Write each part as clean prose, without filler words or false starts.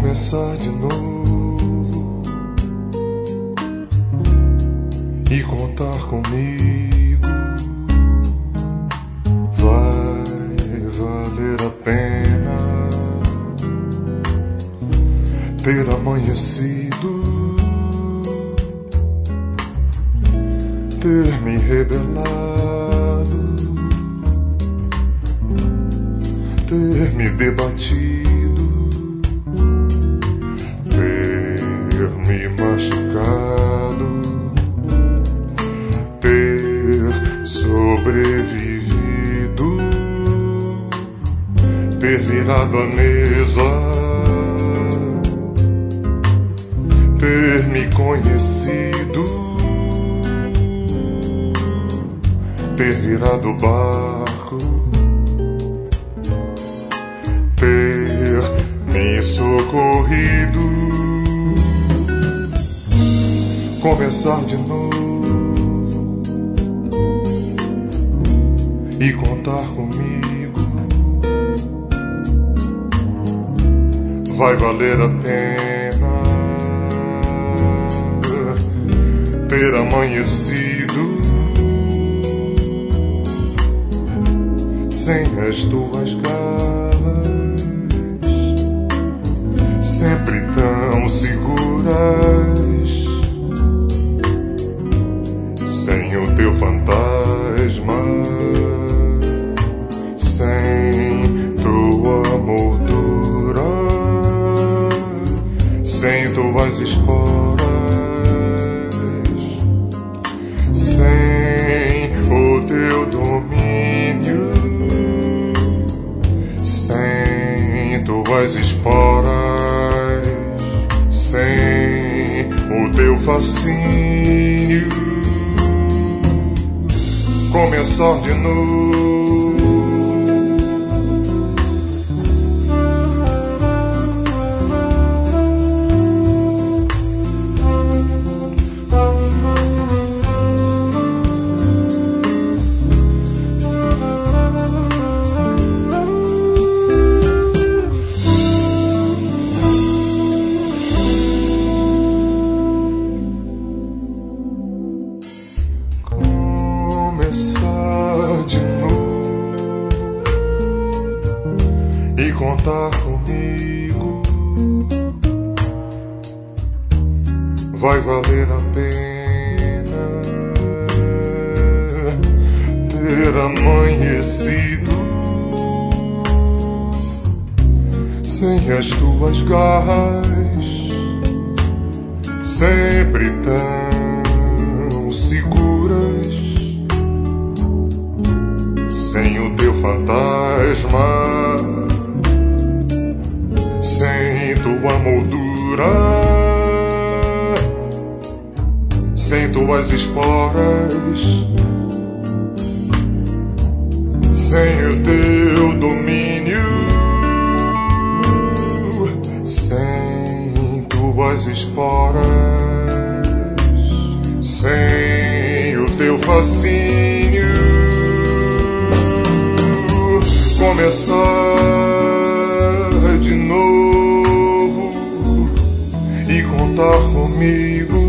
começar de novo e contar comigo. Vai valer a pena ter amanhecido, ter me rebelado, ter me debatido, ter me machucado, ter sobrevivido, ter virado a mesa, ter me conhecido, ter virado o barco, ter me socorrido, começar de novo e contar comigo. Vai valer a pena ter amanhecido sem as tuas garras, sempre tão seguras, sem o teu fantasma, sem tua moldura, sem tuas esporas, sem o teu domínio, sem tuas esporas, sem o teu fascínio, começar de novo. Começar de novo e contar comigo. Vai valer a pena ter amanhecido sem as tuas garras, sempre tão seguras, sem o teu fantasma, sem tua moldura, sem tuas esporas, sem o teu domínio, sem tuas esporas, sem o teu fascínio, começar de novo e contar comigo.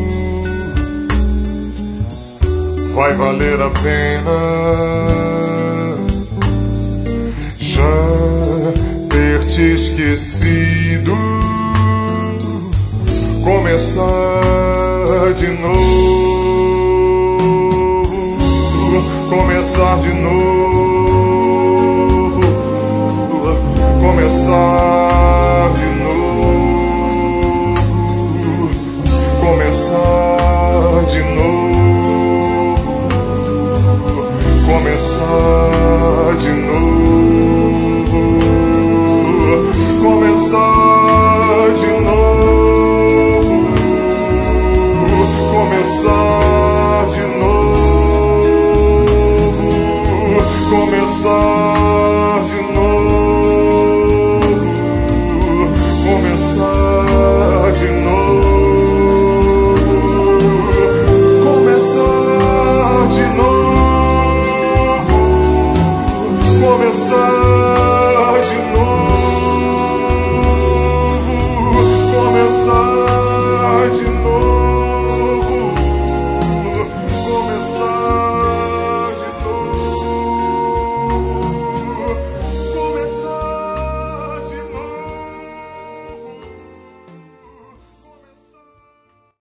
Vai valer a pena já ter te esquecido, começar de novo, começar de novo, começar de novo, começar de novo, começar de novo, começar de novo, começar de novo, começar de novo, começar de novo, começar de novo, começar